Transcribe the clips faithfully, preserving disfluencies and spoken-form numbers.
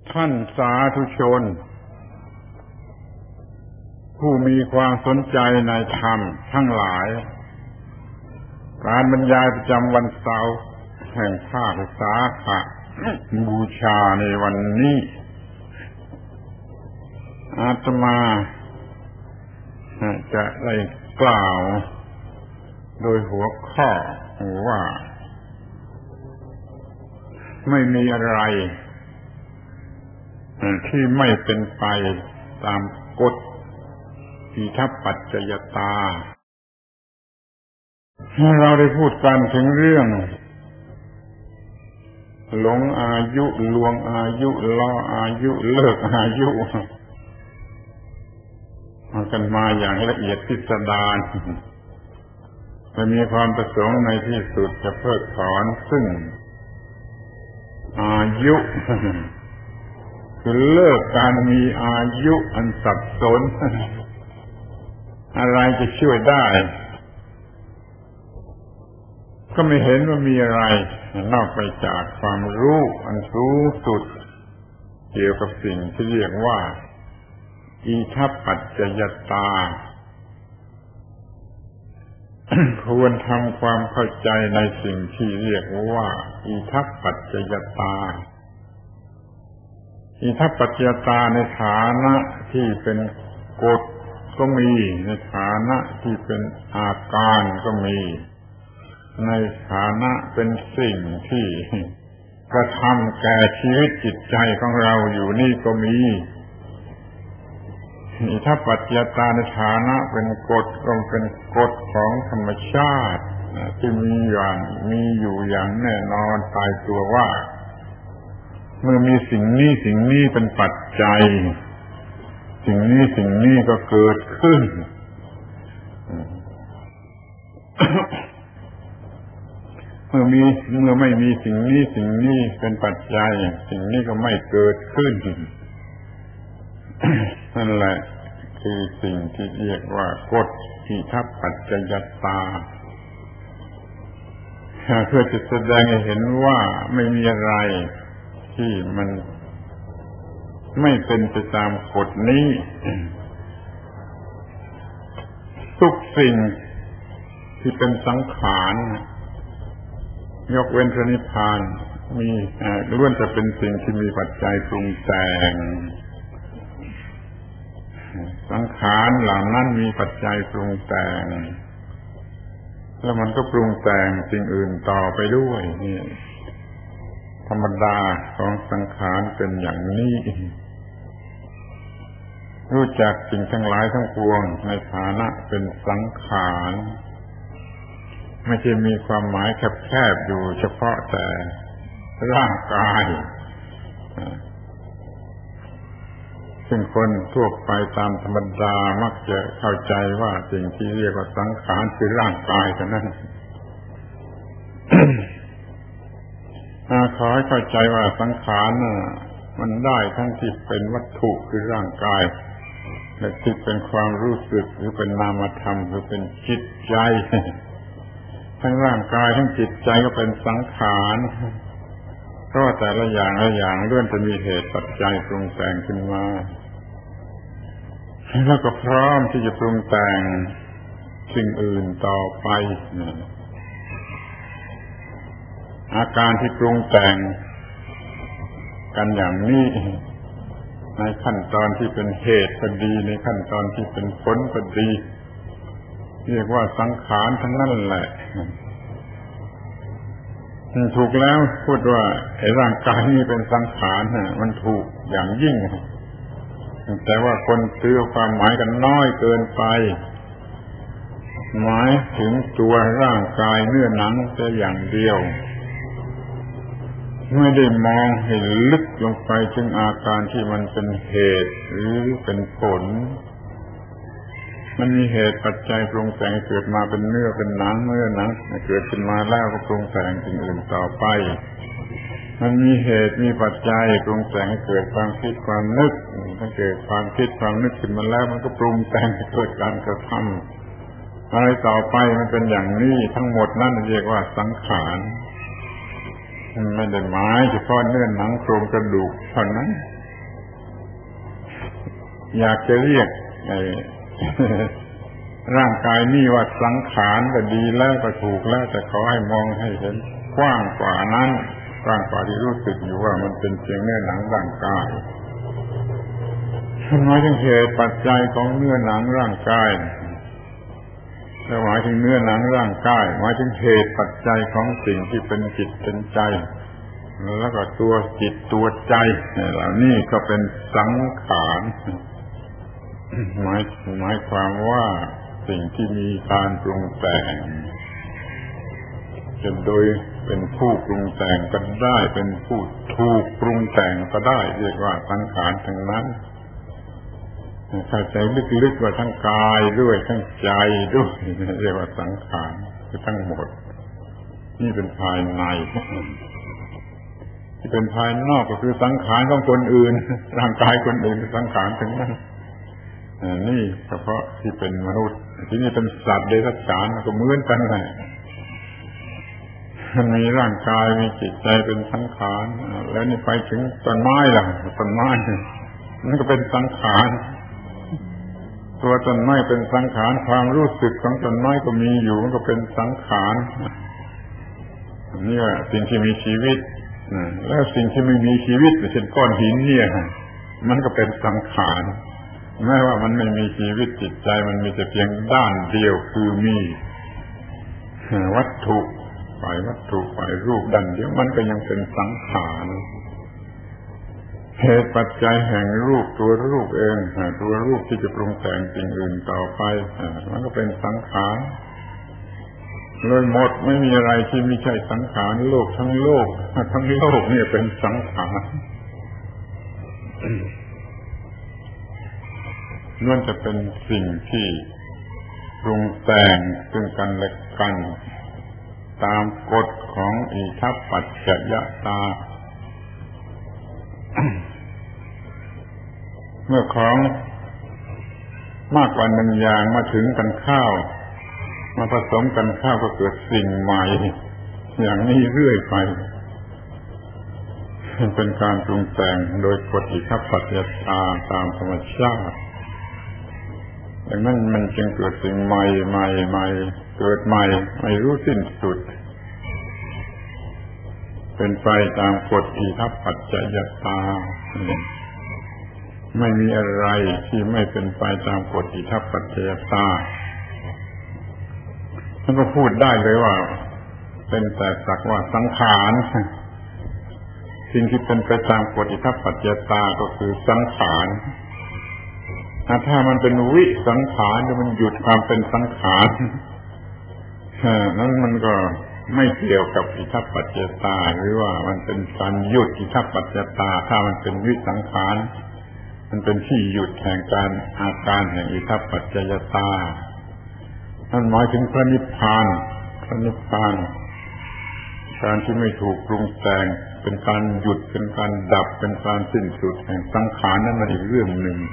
ท่านสาธุชนผู้มีความสนใจในธรรมทั้งหลายการบรรยายประจำวันเสาร์แห่งภาควิสาขบูชาในวันนี้อาตมาจะได้กล่าวโดยหัวข้อว่าไม่มีอะไรที่ไม่เป็นไปตามกฎอิทัปปัจจยตาเราได้พูดกันถึงเรื่องหลงอายุลวงอายุล่ออายุเลิกอายุมากันมาอย่างละเอียดพิสดารจะมีความประสงค์ในที่สุดจะเพิกถอนซึ่งอายุคือเลิกการมีอายุอันสับสนอะไรจะช่วยได้ก็ไม่เห็นว่ามีอะไรนอกไปจากความรู้อันสูงสุดเกี่ยวกับสิ่งที่เรียกว่าอิทัปปัจจยตา ควรทำความเข้าใจในสิ่งที่เรียกว่าอิทัปปัจจยตาอิทัปปัจจยตาในฐานะที่เป็นกฎก็มีในฐานะที่เป็นอาการก็มีในฐานะเป็นสิ่งที่กระทำแก่ชีวิตจิตใจของเราอยู่นี่ก็มีอิทัปปัจจยตาในฐานะเป็นกฎก็เป็นกฎของธรรมชาติที่มีอย่างมีอยู่อย่างแน่นอนตายตัวว่าเมื่อมีสิ่งนี้สิ่งนี้เป็นปัจจัยสิ่งนี้สิ่งนี้ก็เกิดขึ้น เมื่อมีเมื่อไม่มีสิ่งนี้สิ่งนี้เป็นปัจจัยสิ่งนี้ก็ไม่เกิดขึ้น นั่นแหละคือสิ่งที่เรียกว่ากฎอิทัปปัจจยตาเพื่อจะแสดงให้เห็นว่าไม่มีอะไรที่มันไม่เป็นไปตามกฎนี้ทุกสิ่งที่เป็นสังขารยกเว้นพระนิพพานมีล้วนจะเป็นสิ่งที่มีปัจจัยปรุงแต่งสังขารเหล่านั้นมีปัจจัยปรุงแต่งแล้วมันก็ปรุงแต่งสิ่งอื่นต่อไปด้วยนี่ธรรมดาของสังขารเป็นอย่างนี้รู้จักสิ่งทั้งหลายทั้งปวงในฐานะเป็นสังขารไม่ใช่มีความหมายแคบๆอยู่เฉพาะแต่ร่างกายซึ่งคนทั่วไปตามธรรมดามักจะเข้าใจว่าสิ่งที่เรียกว่าสังขารคือร่างกายเท่านั้น ขอให้เข้าใจว่าสังขารน่ะมันได้ทั้งที่เป็นวัตถุคือร่างกายและที่เป็นความรู้สึกหรือเป็นนามธรรมหรือเป็นจิตใจทั้งร่างกายทั้งจิตใจก็เป็นสังขารเพราะแต่ละอย่างละอย่างล้วนจะมีเหตุปัจจัยปรุงแต่งขึ้นมาแล้วก็พร้อมที่จะปรุงแต่งสิ่งอื่นต่อไปอาการที่ปรุงแต่งกันอย่างนี้ในขั้นตอนที่เป็นเหตุก็ดีในขั้นตอนที่เป็นผลก็ดีเรียกว่าสังขารทั้งนั้นแหละถูกแล้วพูดว่าไอ้ร่างกายนี้เป็นสังขารมันถูกอย่างยิ่งแต่ว่าคนซื้อความหมายกันน้อยเกินไปหมายถึงตัวร่างกายเนื้อหนังแต่อย่างเดียวไม่ได้มองให้ลึกลงไปถึงอาการที่มันเป็นเหตุหรือเป็นผลมันมีเหตุปัจจัยปรุงแต่งเกิดมาเป็นเนื้อเป็นหนังเนื้อหนังเกิดขึ้นมาแล้วก็ปรุงแต่งสิ่งอื่นต่อไปมันมีเหตุมีปัจจัยปรุงแต่งให้เกิดความคิดความนึกถ้าเกิดความคิดความนึกขึ้นมาแล้วมันก็ปรุงแต่งให้เกิดการกระทำอะไรต่อไปมันเป็นอย่างนี้ทั้งหมดนั่นเรียกว่าสังขารมันไม่ได้หมายเฉพาะเนื้อหนังโครงกระดูกเท่านั้นอยากจะเรียกร่างกายนี่ว่าสังขารก็ดีแล้วก็ถูกแล้วแต่ขอให้มองให้เห็นกว้างกว่านั้นกว้างกว่าที่รู้สึกอยู่ว่ามันเป็นเพียงเนื้อหนังร่างกายหมายถึงเหตุปัจจัยของเนื้อหนังร่างกายหมายถึงเนื้อหนังร่างกายหมายถึงเหตุปัจจัยของสิ่งที่เป็นจิตเป็นใจแล้วก็ตัวจิตตัวใจเหล่านี้ก็เป็นสังขารหมายหมายความว่าสิ่งที่มีการปรุงแต่งจะโดยเป็นผู้ปรุงแต่งก็ได้เป็นผู้ถูกปรุงแต่งก็ได้เรียกว่าสังขารทั้งนั้นเข้าใจลึกๆว่าทั้งกายด้วยทั้งใจด้วยเรียกว่าสังขารคือทั้งหมดนี่เป็นภายในที่เป็นภายนอกก็คือสังขารของคนอื่นร่างกายคนอื่นสังขารทั้งนั้นนี่เฉพาะที่เป็นมนุษย์ที่นี่เป็นสัตว์เดรัจฉานก็เหมือนกันแหละมันมีร่างกายมีจิตใจเป็นสังขารแล้วนี่ไปถึงต้นไม้ล่ะต้นไม้มันก็เป็นสังขารตัวต้นไม้เป็นสังขารความรู้สึกของต้นไม้ก็มีอยู่มันก็เป็นสังขารนี่ว่าสิ่งที่มีชีวิตแล้วสิ่งที่ไม่มีชีวิตเช่นก้อนหินเนี่ยมันก็เป็นสังขารแม้ว่ามันไม่มีชีวิตจิตใจมันมีแต่เพียงด้านเดียวคือมีวัตถุฝ่ายวัตถุฝ่ายรูปด้านเดียวมันก็ยังเป็นสังขารเหตุปัจจัยแห่งรูปตัวรูปเองตัวรูปที่จะปรุงแต่งสิ่งอื่นต่อไปมันก็เป็นสังขารเลยหมดไม่มีอะไรที่ไม่ใช่สังขารโลกทั้งโลกทั้งโลกนี่เป็นสังขารล้วนจะเป็นสิ่งที่ปรุงแต่งซึ่งกันและกันตามกฎของอิทัปปัจจยตาเมื่อของมากกว่าหนึ่งอย่างมาถึงกันเข้ามาผสมกันเข้าก็เกิดสิ่งใหม่อย่างนี้เรื่อยไปเป็นการปรุงแต่งโดยกฎอิทัปปัจจยตาตามธรรมชาติดังนั้นมันจึงเกิดสิ่งใหม่ใหม่ใหม่เกิดใหม่ไม่รู้สิ้นสุดเป็นไปตามกฎอิทัปปัจจยตาไม่มีอะไรที่ไม่เป็นไปตามกฎอิทัปปัจจยตามันก็พูดได้เลยว่าเป็นแต่สักว่าสังขารสิ่งที่เป็นไปตามกฎอิทัปปัจจยตาก็คือสังขารถ้ามันเป็นวิสังขารหรือมันหยุดความเป็นสังขารนั้นมันก็ไม่เกี่ยวกับอิทัปปัจจยตาหรือว่ามันเป็นการหยุดอิทัปปัจจยตาถ้ามันเป็นวิสังขารมันเป็นที่หยุดแห่งการอาการแห่งอิทัปปัจจยตานั่นหมายถึงพระนิพพานพระนิพพานการที่ไม่ถูกปรุงแต่งเป็นการหยุดเป็นการดับเป็นการสิ้นสุดแห่งสังขารนั่นมันอีกเรื่องหนึ่ง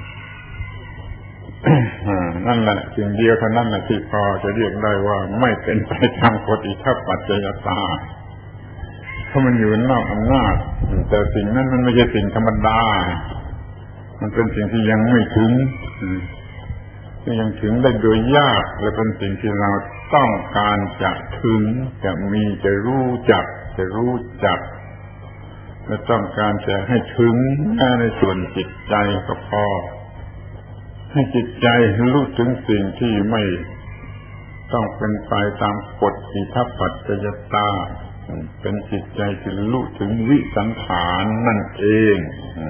นั่นแหละสิ่งเดียวเท่านั้นแหละที่พอจะเรียกได้ว่าไม่เป็นไปตามกฎอิทัปปัจจยตาเพราะมันอยู่นอกอำนาจแต่สิ่งนั้นมันไม่ใช่สิ่งธรรมดามันเป็นสิ่งที่ยังไม่ถึงที่ยังถึงได้โดยยากและเป็นสิ่งที่เราต้องการจะถึงจะมีจะรู้จักจะรู้จักและต้องการจะให้ถึงแค่ในส่วนจิตใจก็พอให้จิตใจรู้ถึงสิ่งที่ไม่ต้องเป็นไปตามกฎอิทัปปัจจยตาเป็นจิตใจที่รู้ถึงวิสังขารนั่นเอง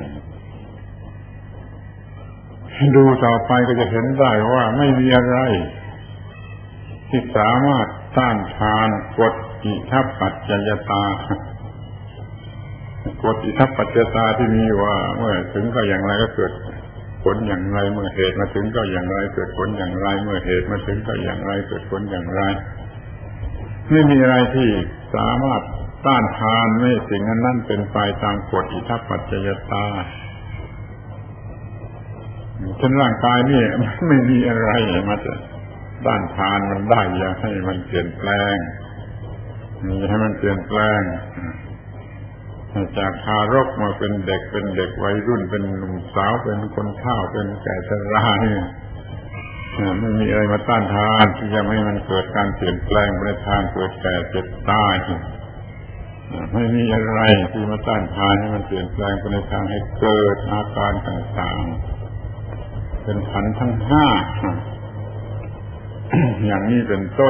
ดูต่อไปก็จะเห็นได้ว่าไม่มีอะไรที่สามารถต้านทานกฎอิทัปปัจจยตากฎอิทัปปัจจยตาที่มีว่าเมื่อถึงก็อย่างไรก็เกิดผลอย่างไรเมื่อเหตุมาถึงก็อย่างไรเกิดผลอย่างไรเมื่อเหตุมาถึงก็อย่างไรเกิดผลอย่างไรไม่มีอะไรที่สามารถต้านทานไม่สิ่งนั้นนั่นเป็นไปตามกฎอิทัปปัจจยตาเช่นร่างกายนี่ไม่มีอะไรมาจะต้านทานมันได้อย่าให้มันเปลี่ยนแปลงมีให้มันเปลี่ยนแปลงจากทารกมาเป็นเด็กเป็นเด็กวัยรุ่นเป็นหนุ่มสาวเป็นคนเฒ่าเป็นแก่ชราเนี่ยไม่มีอะไรมาต้านทานที่จะให้มันเกิดการเปลี่ยนแปลงไปในทางเกิดแก่เจ็บตายไม่มีอะไรที่มาต้านทานให้มันเปลี่ยนแปลงไปในทางให้เกิดอาการต่างๆเป็นขันธ์ทั้งห้า อย่างนี้เป็นต้น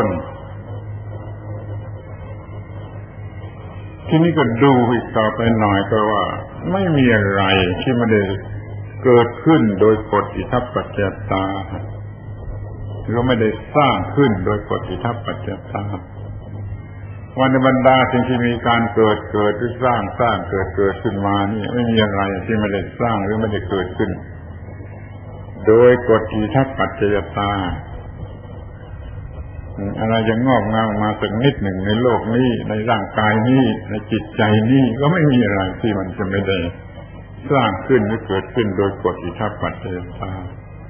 ที่นี้ก็ดูอีกต่อไปหน่อยก็ว่าไม่มีอะไรที่ไม่ได้เกิดขึ้นโดยกฎอิทัปปัจจตาหรือไม่ได้สร้างขึ้นโดยกฎอิทัปปัจจตาวันในบรรดาสิ่งที่มีการเกิดเกิดหรือสร้างสร้างเกิดเกิดขึ้นมานี่ไม่มีอะไรที่ไม่ได้สร้างหรือไม่ได้เกิดขึ้นโดยกฎอิทัปปัจจตาอะไรจะงอกงามมาสักนิดหนึ่งในโลกนี้ในร่างกายนี้ในจิตใจนี้ก็ไม่มีอะไรที่มันจะไม่ได้สร้างขึ้นหรือเกิดขึ้นโดยกฎอิทัปปัจจตา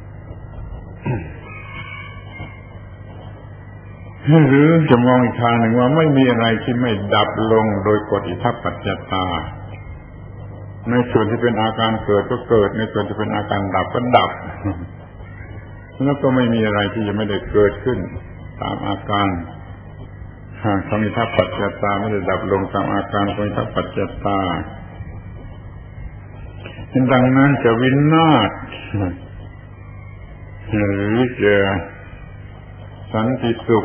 หรือจะมองอีกทางหนึ่งว่าไม่มีอะไรที่ไม่ดับลงโดยกฎอิทัปปัจจตาในส่วนที่เป็นอาการเกิดก็เกิดในส่วนที่เป็นอาการดับก็ดับ แล้วก็ไม่มีอะไรที่จะไม่ได้เกิดขึ้นตามอาการของอิทัปปัจจตาไม่ได้ดับลงตามอาการของอิทัปปัจจตาดังนั้นจะวินาศหรือจะสันติสุข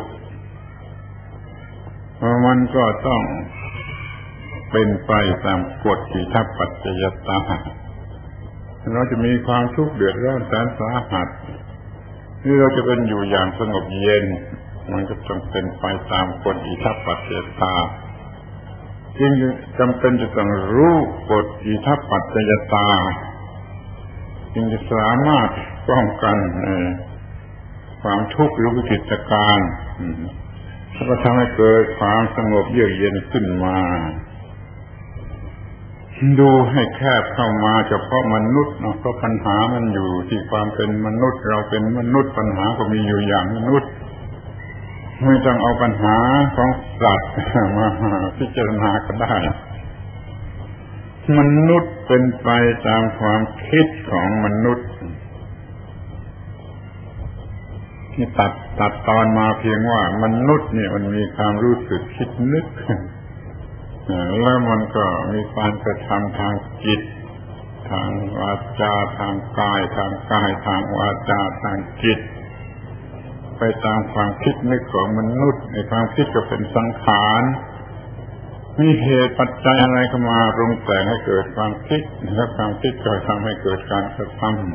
มันก็ต้องเป็นไปตามกฎอิทัปปัจจตาเราจะมีความทุกข์เดือดร้อนแสนสาหัสหรือเราจะเป็นอยู่อย่างสงบเย็นมันก็ต้องเป็นไปตามกฎอิทัปปัจจตาจึงจำเป็นจะต้องรู้กฎอิทัปปัจจตาจึงจะสามารถป้องกันความทุกข์หรือวิกฤตการณ์แล้วก็ทำให้เกิดความสงบเยือกเย็นขึ้นมาดูให้แคบเข้ามาเฉพาะมนุษย์เนาะเพราะปัญหามันอยู่ที่ความเป็นมนุษย์เราเป็นมนุษย์ปัญหาก็มีอยู่อย่างมนุษย์ไม่ต้องเอาปัญหาของสัตว์มาพิจารณาก็ได้มนุษย์เป็นไปตามความคิดของมนุษย์ที่ตัดตัดตอนมาเพียงว่ามนุษย์เนี่ยมันมีความรู้สึกคิดนึกแล้วมันก็มีการกระทำทางจิตทางวาจาทางกายทางกายทางวาจาทางจิตไปตามความคิดนึกของมนุษย์ในความคิดก็เป็นสังขารมีเหตุปัจจัยอะไรเข้ามาปรุงแต่งให้เกิดความคิดและความคิดก็ทำให้เกิดการกระทำ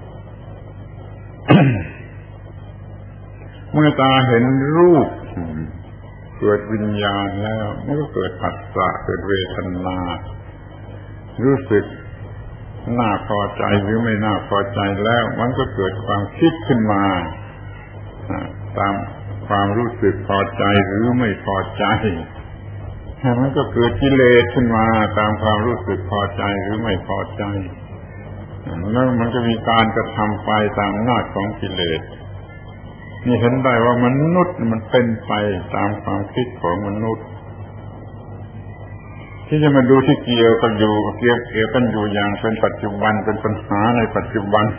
เมื่อตาเห็นรูปเกิดวิญญาณแล้วมันก็เกิดผัสสะเกิดเวทนารู้สึกน่าพอใจหรือไม่น่าพอใจแล้วมันก็เกิดความคิดขึ้นมาตามความรู้สึกพอใจหรือไม่พอใจมันก็เกิดกิเลสขึ้นมาตามความรู้สึกพอใจหรือไม่พอใจแล้วมันก็มีการกระทำไปตามอำนาจของกิเลสนี่เห็นได้ว่ามนุษย์มันเป็นไปตามความคิดของมนุษย์ที่จะมาดูที่เกี่ยวกันอยู่เกี่ยวเกี่ยวกันอยู่อย่างเป็นปัจจุบันเป็นปัญหาในปัจจุบัน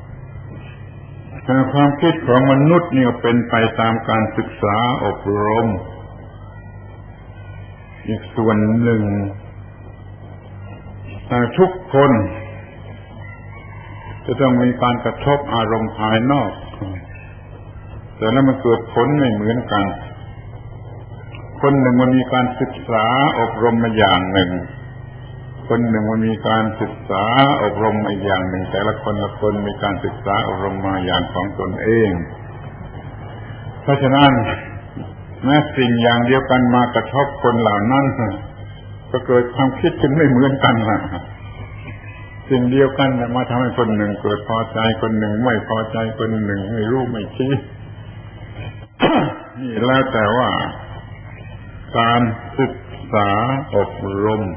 ความคิดของมนุษย์นี่เป็นไปตามการศึกษาอบรมอีกส่วนหนึ่งทุกคนจะต้องมีการกระทบอารมณ์ภายนอกแต่แล้วมันเกิดผลไม่เหมือนกันคนหนึ่งมันมีการศึกษาอบรมมาอย่างหนึ่งคนหนึ่งมันมีการศึกษาอบรมมาอย่างหนึ่งแต่ละคนละคนมีการศึกษาอบรมมาอย่างของตนเองเพราะฉะนั้นแม้สิ่งอย่างเดียวกันมากระทบคนเหล่านั้นก็เกิดความคิดขึ้นไม่เหมือนกันนะสิ่งเดียวกันมาทำให้คนหนึ่งเกิดพอใจคนหนึ่งไม่พอใจคนหนึ่งไม่รู้ไม่ชี้ นี่แล้วแต่ว่าการศึกษาอบรม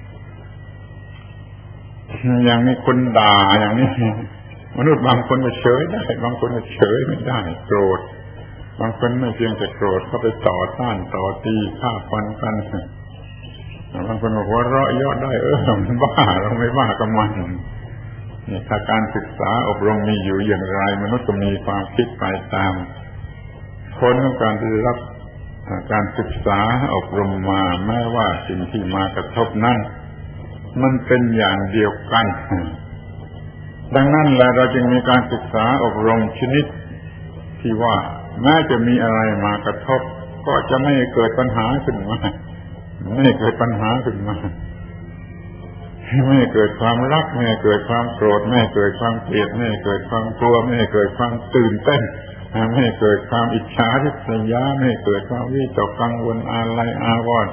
อย่างนี้คนด่าอย่างนี้มนุษย์บางคนก็เฉยได้บางคนก็เฉยไม่ได้โกรธบางคนไม่เพียงแต่โกรธเขาไปต่อต้านต่อตีฆ่าฟันกันบางคนบอกว่าเราะเยาะได้เออมันบ้าเราไม่บ้ากับมันนี่ถ้าการศึกษาอบรมมีอยู่อย่างไรมนุษย์ก็มีความคิดไปตามผลของการได้รับการศึกษาอบรมมาแม้ว่าสิ่งที่มากระทบนั้นมันเป็นอย่างเดียวกันดังนั้นแหละเราจึงมีการศึกษาอบรมชนิดที่ว่าแม้จะมีอะไรมากระทบก็จะไม่เกิดปัญหาขึ้นมาไม่เกิดปัญหาขึ้นมาไม่เกิดความรักไม่เกิดความโกรธไม่เกิดความเกลียดไม่เกิดความกลัวไม่เกิดความตื่นเต้นไม่เกิดความอิจฉาริษยาไม่เกิดความวิตกกังวลอาลัยอาวรณ์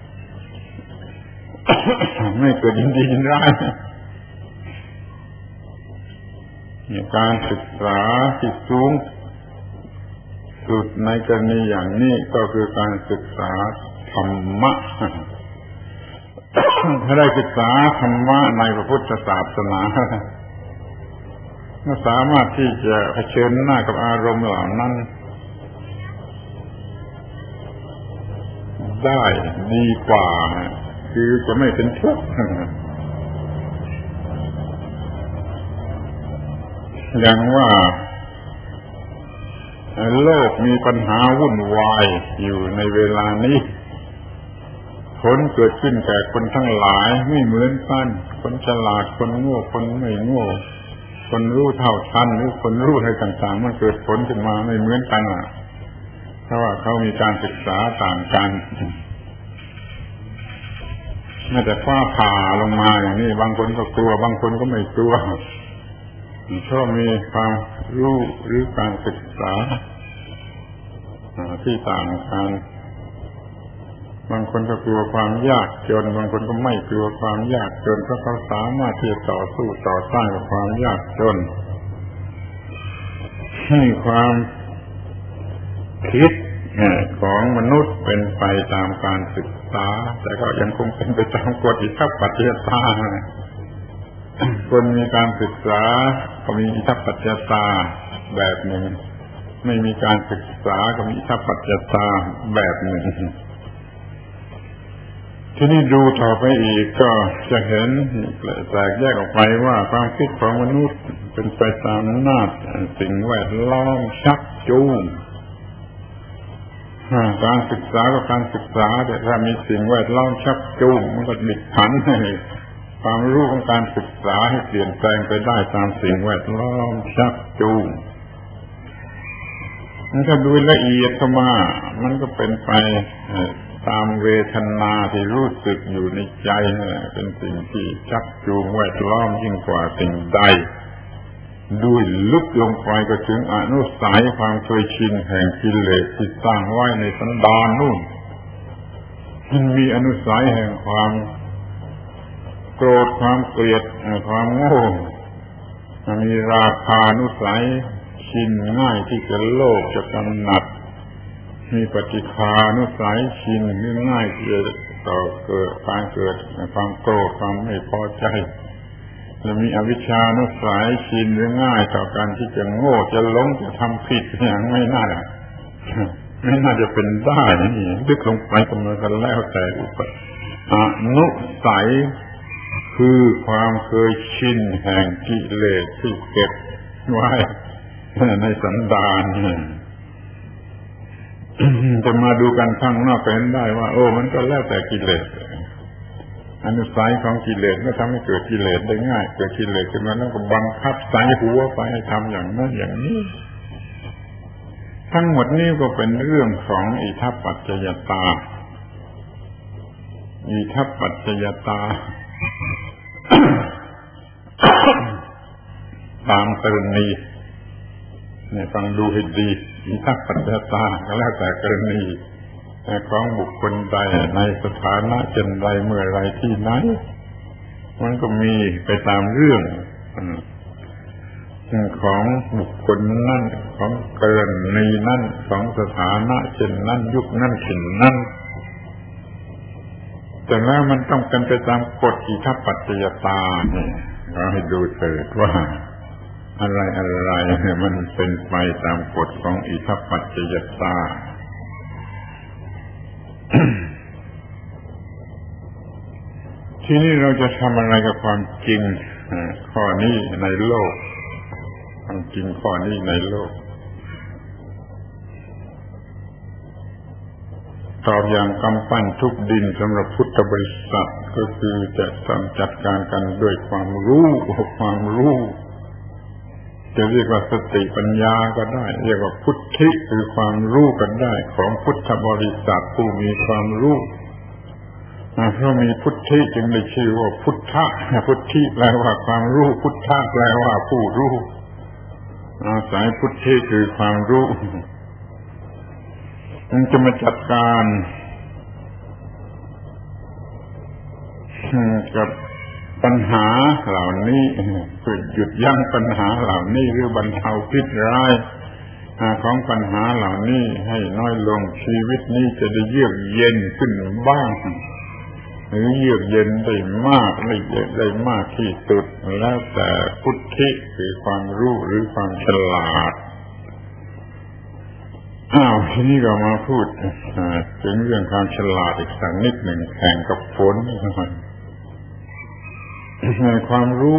ไม่เกิดยินดียินร้ายการศึกษาที่สูงสุดในกรณีอย่างนี้ก็คือการศึกษาธรรมะถ้าได้ศึกษาธรรมะในพระพุทธศาสนาก็สามารถที่จะเผชิญหน้ากับอารมณ์เหล่านั้นได้ดีกว่าคือจะไม่เป็นทุกข์อย่างว่าโลกมีปัญหาวุ่นวายอยู่ในเวลานี้ผลเกิดขึ้นแก่คนทั้งหลายไม่เหมือนกันคนฉลาดคนโง่คนไม่โง่คนรู้เท่าทันหรือคนรู้อะไรต่างๆมันเกิดผลขึ้นมาไม่เหมือนกันอ่ะเพราะว่าเขามีการศึกษาต่างกันแม้แต่ฟ้าผ่าลงมาอย่างนี้บางคนก็กลัวบางคนก็ไม่กลัวเพราะมีความรู้หรือการศึกษาที่ต่างกันบางคนก็กลัวความยากจนบางคนก็ไม่กลัวความยากจนเพราะเขาสามารถที่จะต่อสู้ต่อต้านกับความยากจนให้ความคิดของมนุษย์เป็นไปตามการศึกษาแต่ก็ยังคงเป็นไปตามกฎอิทธิปัจจยตาคนมีการศึกษาก็มีอิทธิปัจจยตาแบบหนึ่งไม่มีการศึกษาก็มีอิทธิปัจจยตาแบบหนึ่งที่นี่ดูต่อไปอีกก็จะเห็นแตกแยกออกไปว่าความคิดของมนุษย์เป็นไปตามอำนาจสิ่งแวดล้อมชักจูงการศึกษาก็การศึกษาแต่ถ้ามีสิ่งแวดล้อมชักจูงมันก็บิดผันให้ความรู้ของการศึกษาให้เปลี่ยนแปลงไปได้ตามสิ่งแวดล้อมชักจูงถ้าดูละเอียดเข้ามามันก็เป็นไปตามเวทนาที่รู้สึกอยู่ในใจนั่นแหละเป็นสิ่งที่ชักจูงแวดล้อมยิ่งกว่าสิ่งใดดูลึกลงไปก็ถึงอนุสัยความเคยชินแห่งกิเลสที่สร้างไว้ในสันดานนู่นมันมีอนุสัยแห่งความโกรธความเกลียดความโง่มีราคานุสัยชินง่ายที่จะโลภจะกำหนัดมีปฏิฆานุสัยชินง่ายที่จะต่อเกิดการเกิดความโกรธความไม่พอใจและมีอวิชชานุสัยชินง่ายต่อการที่จะโง่จะหลงจะทำผิดอย่างไม่น่าไม่น่าจะเป็นได้นี่ลึกลงไปก็เหมือนกันแล้วแต่อุปอนุสัยคือความเคยชินแห่งกิเลสที่เก็บไว้ในสันดานจะมาดูกันข้างนอกก็เห็นได้ว่าโอ้มันก็แล้วแต่กิเลสอนุสัยของกิเลสก็ทำให้เกิดกิเลสได้ง่ายเกิดกิเลสขึ้นมาแล้วก็บังคับใส่หัวไปให้ทำอย่างนั้นอย่างนี้ทั้งหมดนี้ก็เป็นเรื่องของอิทธิปัจจยตาอิทธิปัจจยตาตามกรณีเนี่ยฟังดูให้ดีอิทธิปัจจยตาก็แล้วแต่กรณีของบุคคลใดในสถานะเช่นใดเมื่อไรที่ไหนมันก็มีไปตามเรื่องของบุคคลนั่นของกรณีนั่นของสถานะเช่นนั้นยุคนั้นเช่นนั้นแต่แล้วมันต้องเป็นไปตามกฎอิทธิปัจจยตาเนี่ยเราให้ดูเถิดว่าอะไรอะไรมันเป็นไปตามกฎของอิทธิปัจจยตาทีนี้เราจะทำอะไรกับความจริงข้อนี้ในโลกความจริงข้อนี้ในโลกตอบอย่างกำปั้นทุบดินสำหรับพุทธบริษัทก็คือจะต้องจัดการกันด้วยความรู้ความรู้จะเรียกว่าสติปัญญาก็ได้เรียกว่าพุทธิคือความรู้กันได้ของพุทธบริษัทผู้มีความรู้เพราะมีพุทธิจึงได้ชื่อว่าพุทธะพุทธิแปลว่าความรู้พุทธะแปลว่าผู้รู้อาศัยพุทธิคือความรู้มันจะมาจัดการกับปัญหาเหล่านี้เพื่อหยุดยั้งปัญหาเหล่านี้หรือบรรเทาพิษร้ายของปัญหาเหล่านี้ให้น้อยลงชีวิตนี้จะได้เยือกเย็นขึ้นบ้างหรือเยือกเย็นได้มากได้เย็นได้มากที่สุดแล้วแต่พุทธิคือความรู้หรือความฉลาดอ้าวทีนี้เรามาพูดถึงเรื่องความฉลาดอีกสักนิดหนึ่งแข่งกับฝนความรู้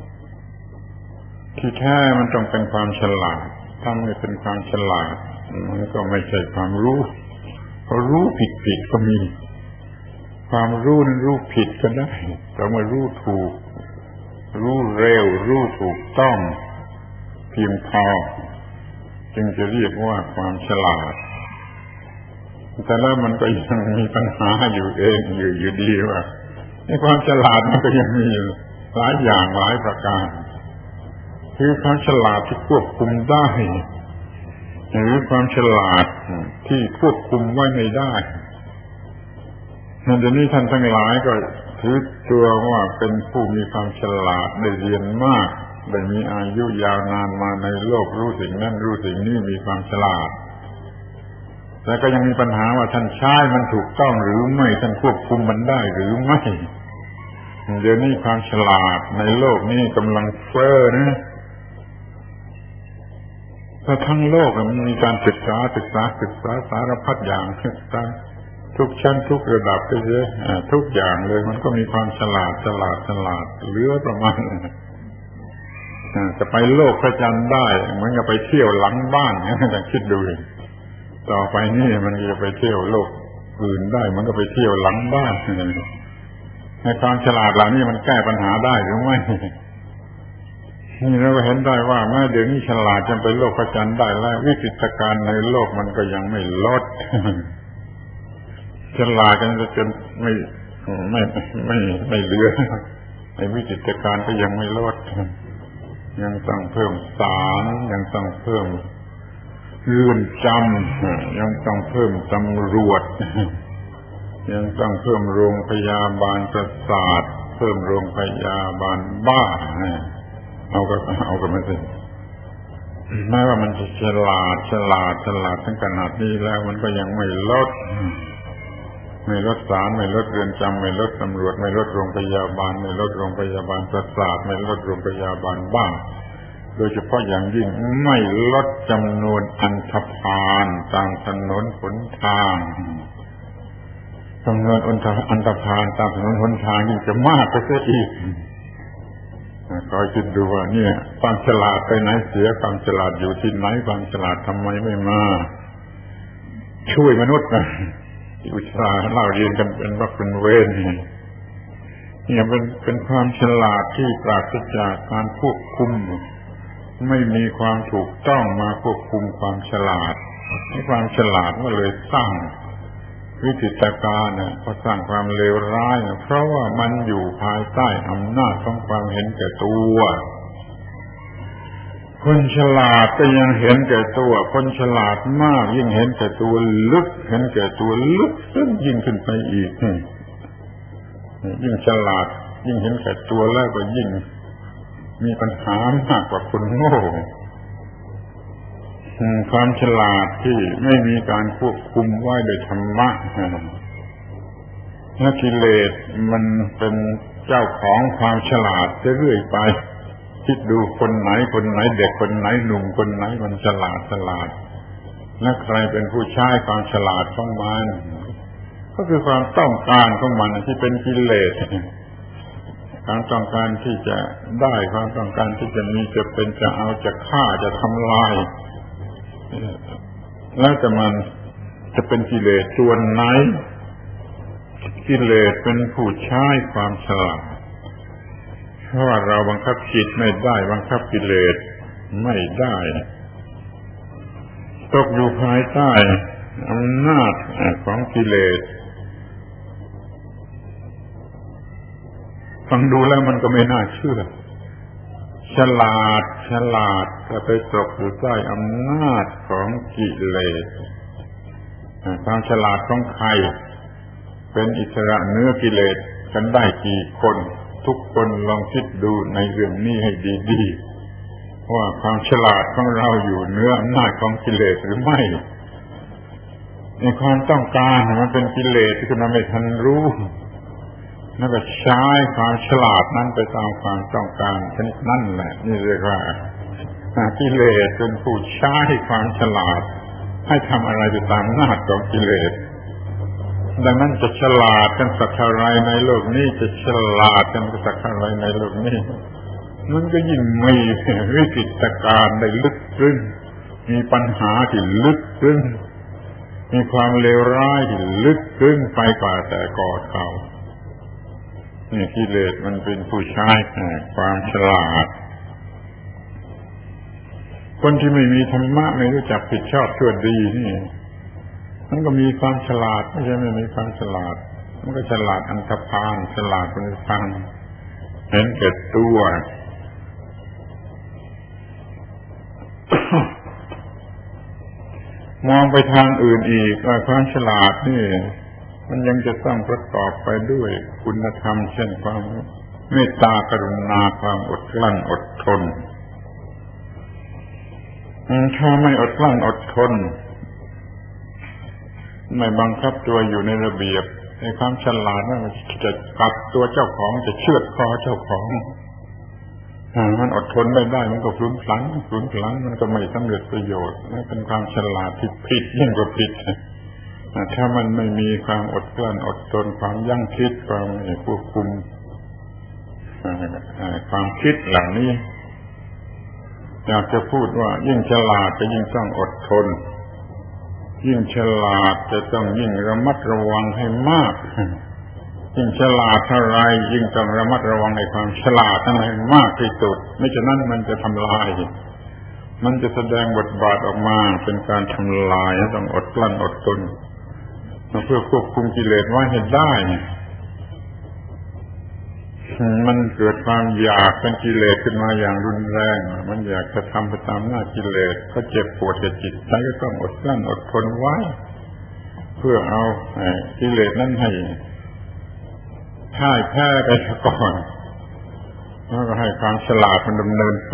ที่แท้มันต้องเป็นความฉลาดถ้าไม่เป็นความฉลาดมันก็ไม่ใช่ความรู้เพราะรู้ผิดๆก็มีความรู้นั้นรู้ผิดก็ได้แต่เมื่อรู้ถูกรู้เร็วรู้ถูกต้องเพียงพอจึงจะเรียกว่าความฉลาดแต่แล้วมันก็ยังมีปัญหาอยู่เองอยู่อยู่ดีว่าในความฉลาดมันก็ยังมีหลายอย่างหลายประการคือความฉลาดที่ควบคุมได้หรือความฉลาดที่ควบคุมไว้ไม่ได้เดี๋ยวนี้ท่านทั้งหลายก็ถือตัวว่าเป็นผู้มีความฉลาดได้เรียนมากได้มีอายุยาวนานมาในโลกรู้สิ่งนั้นรู้สิ่งนี้มีความฉลาดแต่ก็ยังมีปัญหาว่าท่านใช้มันถูกต้องหรือไม่ท่านควบคุมมันได้หรือไม่เดี๋ยวนี้ความฉลาดในโลกนี้กำลังเฟ้อนะถ้าทั้งโลกมันมีการศึกษาศึกษาศึกษาสารพัดอย่างศึกษาทุกชั้นทุกระดับก็เยอะทุกอย่างเลยมันก็มีความฉลาดฉลาดฉลาดเหลือประมาณจะไปโลกพระจันทร์ได้เหมือนกับไปเที่ยวหลังบ้านนะลองคิดดูต่อไปนี่มันจะไปเที่ยวโลกอื่นได้มันก็ไปเที่ยวหลังบ้านในความฉลาดเหล่านี้มันแก้ปัญหาได้หรือไม่นี่เราก็เห็นได้ว่าแม้เดี๋ยวนี้ฉลาดจนไปโลกพระจันทร์ได้แล้ววิกฤตการณ์ในโลกมันก็ยังไม่ลดฉลาดกันจนไม่ไม่ไม่ไม่เหลือไอ้วิกฤตการณ์ก็ยังไม่ลดยังต้องเพิ่มศาลยังต้องเพิ่มเรือนจำยังต้องเพิ่มตำรวจยังต้องเพิ่มโรงพยาบาลประสาทเพิ่มโรงพยาบาลบ้าเอาก็เอาก็ไม่ได้แม้ว่ามันจะฉลาดฉลาดฉลาดทั้งขนาดนี้แล้วมันก็ยังไม่ลดไม่ลดศาลไม่ลดเรือนจำไม่ลดตำรวจไม่ลดโรงพยาบาลไม่ลดโรงพยาบาลประสาทไม่ลดโรงพยาบาลบ้าโดยเฉพาะอย่างยิ่งไม่ลดจำนวนอันธพาลตามถนนหนทางจำนวนอันธพาลตามถนนหนทางยิ่งจะมากไปเสียอีกคอยคิดดูว่าเนี่ยความฉลาดไปไหนเสียความฉลาดอยู่ที่ไหนความฉลาดทำไมไม่มาช่วยมนุษย์นะอุตส่าห์เล่าเรียนกันเป็นว่าเป็นเวรเนี่ยเป็นเป็นความฉลาดที่ปราศจากการควบคุมไม่มีความถูกต้องมาควบคุมความฉลาดให้ความฉลาดก็เลยสร้างวิกฤตการณ์เนี่ยพอสร้างความเลวร้ายเพราะว่ามันอยู่ภายใต้อำนาจของความเห็นแก่ตัวคนฉลาดก็ยังเห็นแก่ตัวคนฉลาดมากยิ่งเห็นแก่ตัวลึกเห็นแก่ตัวลึกซึ่งยิ่งขึ้นไปอีกยิ่งฉลาดยิ่งเห็นแก่ตัวแล้วก็ยิ่งมีปัญหามากกว่าคนโง่ความฉลาดที่ไม่มีการควบคุมไว้โดยธรรมะและกิเลสมันเป็นเจ้าของความฉลาดเรื่อยไปคิดดูคนไหนคนไหนเด็กคนไหนหนุ่มคนไหนมันฉลาดฉลาดและใครเป็นผู้ใช้ความฉลาดของมันก็คือความต้องการของมันที่เป็นกิเลสความต้องการที่จะได้ความต้องการที่จะมีจะเป็นจะเอาจะฆ่าจะทำลายแล้วแต่มันจะเป็นกิเลสส่วนไหนกิเลสเป็นผู้ใช้ความฉลาดเพราะว่าเราบังคับจิตไม่ได้บังคับกิเลสไม่ได้ตกอยู่ภายใต้อำนาจของกิเลสฟังดูแล้วมันก็ไม่น่าเชื่อฉลาดฉลาดจะไปตกอยู่ใต้อำนาจของกิเลสความฉลาดของใครเป็นอิสระเหนือกิเลสกันได้กี่คนทุกคนลองคิดดูในเรื่องนี้ให้ดีๆว่าความฉลาดของเราอยู่เหนืออำนาจของกิเลสหรือไม่ในความต้องการมันเป็นกิเลสที่คุณไม่ทันรู้นั่นก็ใช้ความฉลาดนั้นไปตามความต้องการชนิดนั่นแหละนี่เรียกว่ากิเลสเป็นผู้ใช้ความฉลาดให้ทำอะไรไปตามอำนาจของกิเลสดังนั้นจะฉลาดกันสักเท่าไรในโลกนี้จะฉลาดกันสักเท่าไรในโลกนี้มันก็ยิ่งมีวิกฤตการณ์ได้ลึกซึ้งมีปัญหาที่ลึกซึ้งมีความเลวร้ายที่ลึกซึ้งไปกว่าแต่ก่อนเก่านี่กิเลสมันเป็นผู้ใช้ความฉลาดคนที่ไม่มีธรรมะไม่รู้จักผิดชอบชั่วดีนี่มันก็มีความฉลาดไม่ใช่ไม่มีความฉลาดมันก็ฉลาดอันธพาลฉลาดเป็นทางเห็นแก่ตัว มองไปทางอื่นอีกว่าความฉลาดนี่มันยังจะต้องประกอบไปด้วยคุณธรรมเช่นความเมตตากรุณาความอดกลั้นอดทนถ้าไม่อดกลั้นอดทนไม่บังคับตัวอยู่ในระเบียบในความฉลาดนั่นจะกัดตัวเจ้าของจะเชือดคอเจ้าของมันอดทนไม่ได้มันก็พลุนพลันพลุนพลันมันก็ไม่สำเร็จประโยชน์นั่นเป็นความฉลาดที่ผิดยิ่งกว่าผิดถ้ามันไม่มีความอดกลั้นอดทนความยั้งคิดความควบคุมความคิดเหล่านี้อยากจะพูดว่ายิ่งฉลาดจะยิ่งต้องอดทนยิ่งฉลาดจะต้องยิ่งระมัดระวังให้มากยิ่งฉลาดเท่าไรยิ่งต้องระมัดระวังในความฉลาดนั้นให้มากที่สุดไม่ฉะนั้นมันจะทำลายมันจะแสดงบทบาทออกมาเป็นการทำลายต้องอดกลั้นอดทนเพื่อควบคุมกิเลสไว้ให้ได้มันเกิดความอยากเป็นกิเลสขึ้นมาอย่างรุนแรงมันอยากจะทำไปตามหน้ากิเลสก็เจ็บปวดแก่จิตใจก็ต้องอดกลั้นอดทนไว้เพื่อเอากิเลสนั้นให้พ่ายแพ้ไปก่อนแล้วก็ให้ความฉลาดมันดำเนินไป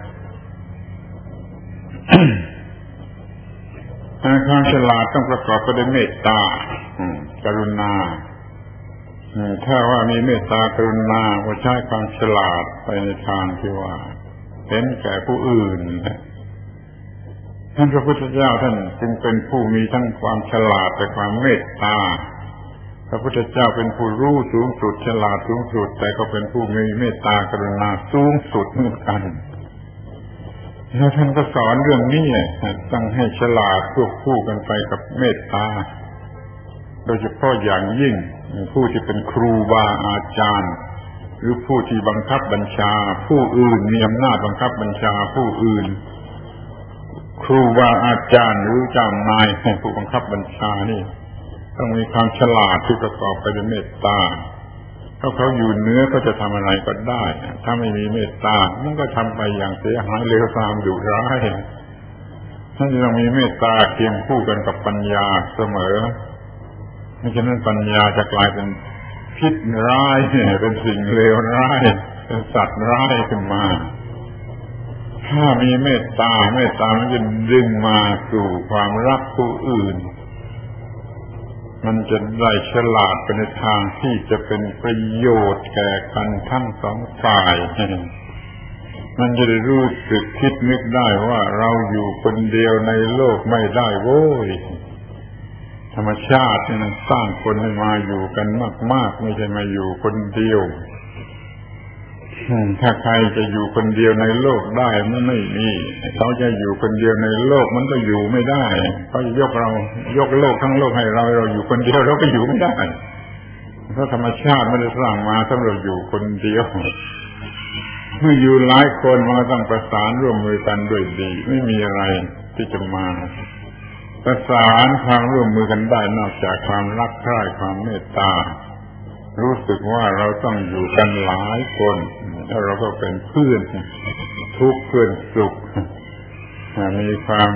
ความฉลาดต้องประกอบไปด้วยเมตตากรุณาถ้าว่ามีเมตตากรุณาก็ใช้ความฉลาดไปในทางที่ว่าเห็นแก่ผู้อื่นท่านพระพุทธเจ้าท่านจึงเป็นผู้มีทั้งความฉลาดและความเมตตาพระพุทธเจ้าเป็นผู้รู้สูงสุดฉลาดสูงสุดแต่ก็เป็นผู้มีเมตตากรุณาสูงสุดเหมือนกันแล้วท่านก็สอนเรื่องนี้ต้องให้ฉลาดควบคู่กันไปกับเมตตาโดยเฉพาะอย่างยิ่งผู้ที่เป็นครูบาอาจารย์หรือผู้ที่บังคับบัญชาผู้อื่นมีอำนาจบังคับบัญชาผู้อื่นครูบาอาจารย์หรือเจ้านายแห่งผู้บังคับบัญชานี่ต้องมีความฉลาดที่ประกอบไปด้วยเมตตาถ้าเขาอยู่เหนือก็จะทำอะไรก็ได้ถ้าไม่มีเมตตามันก็ทำไปอย่างเสียหายเลวทรามดุร้ายท่านจะต้องมีเมตตาเคียงคู่กันกับปัญญาเสมอไม่ฉะนั้นปัญญาจะกลายเป็นพิษร้ายเป็นสิ่งเลวร้ายเป็นสัตว์ร้ายขึ้นมาถ้ามีเมตตาเมตตามันจะดึงมาสู่ความรักผู้อื่นมันจะได้ฉลาดไปในทางที่จะเป็นประโยชน์แก่กันทั้งสองฝ่ายมันจะได้รู้สึกคิดนึกได้ว่าเราอยู่คนเดียวในโลกไม่ได้โว้ยธรรมชาตินี่มันสร้างคนให้มาอยู่กันมากๆไม่ใช่มาอยู่คนเดียวถ้าใครจะอยู่คนเดียวในโลกได้มันไม่มีเขาจะอยู่คนเดียวในโลกมันก็อยู่ไม่ได้เขาจะยกเรายกโลกทั้งโลกให้เราเราอยู่คนเดียวเราก็อยู่ไม่ได้เพราะธรรมชาติไม่ได้สร้างมาสำหรับอยู่คนเดียวเมื่ออยู่หลายคนมันต้องประสานร่วมมือกันด้วยดีไม่มีอะไรที่จะมาประสานความร่วมมือกันได้นอกจากความรักใคร่ความเมตตารู้สึกว่าเราต้องอยู่กันหลายคนแล้วเราก็เป็นเพื่อนทุกข์เพื่อนสุขมีความ